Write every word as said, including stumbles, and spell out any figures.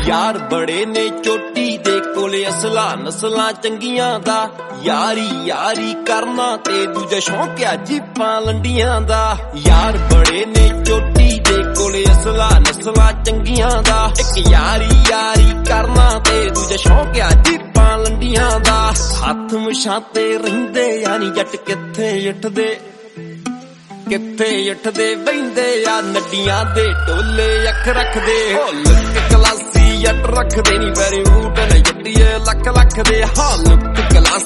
यार बड़े ने चोटी दे कोले असला नस्लां चंगियां दा यारी यारी करना ते दूजा शौंकिया जीपां लंडियां दा यार बड़े ने चोटी दे कोले असला नस्लां चंगियां दा इक यारी यारी करना ते दूजा शौंकिया जीपां लंडियां दा हत्थ मछाते रहिंदे यानी जट किथे उठदे किथे उठदे बहिंदे आ नड्डियां दे टोले अख रखदे हो लुक क्लासी जट रखदे नी वेरी रूट ने जट्टिए लख लख दे हा लुक क्लासी